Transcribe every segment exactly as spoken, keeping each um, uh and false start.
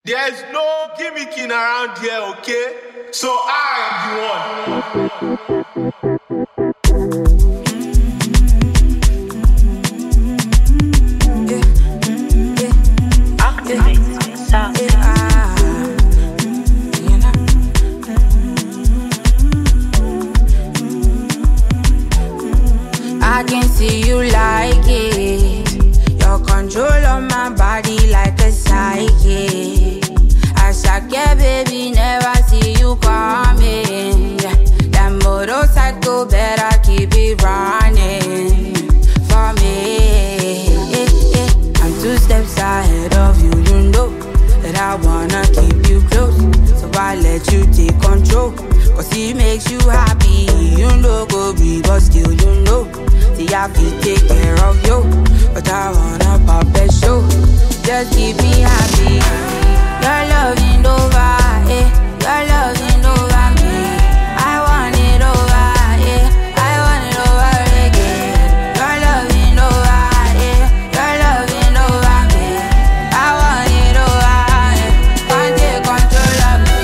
There's no gimmicking around here, okay? So I am the one. I can see you like it. Your control on my body like a psychic. I shock yeah, baby, never see you coming. Yeah. That motorcycle better keep it running for me. Yeah, yeah. I'm two steps ahead of you, you know that I wanna keep you close. So I let you take control. Cause it makes you happy, you know, go be, but still you know. See, I feel take care of you, but I wanna pop that show. Just keep me happy. Your loving over, eh? Your loving over me. I want it over, yeah. I want it over again. Your loving over, yeah. Your loving over me. I want it over, yeah. Can't take control of me.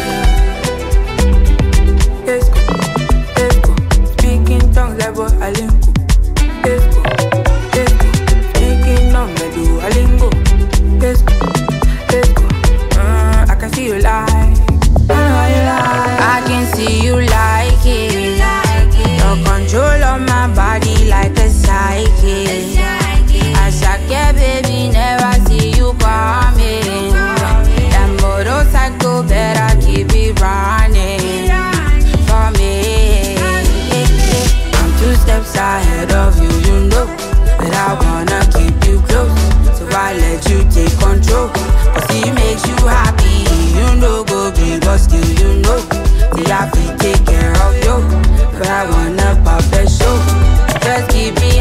Let's go, let's go. Speaking tongues like what I link. Let's go, let's go. Speaking on the Duolingo. Let's go, let's go. Uh, I can see you like, I know how you like. I can see you like it. Your control on my body like a psychic. I shock yeah, baby, never see you coming. That motorcycle better keep it running for me. I'm two steps ahead of you, you know that I wanna keep you close. So I let you take control. Cause it makes you happy, you know, go be, but still you know. See, I feel take care of you, but I wanna pop that show. Just keep me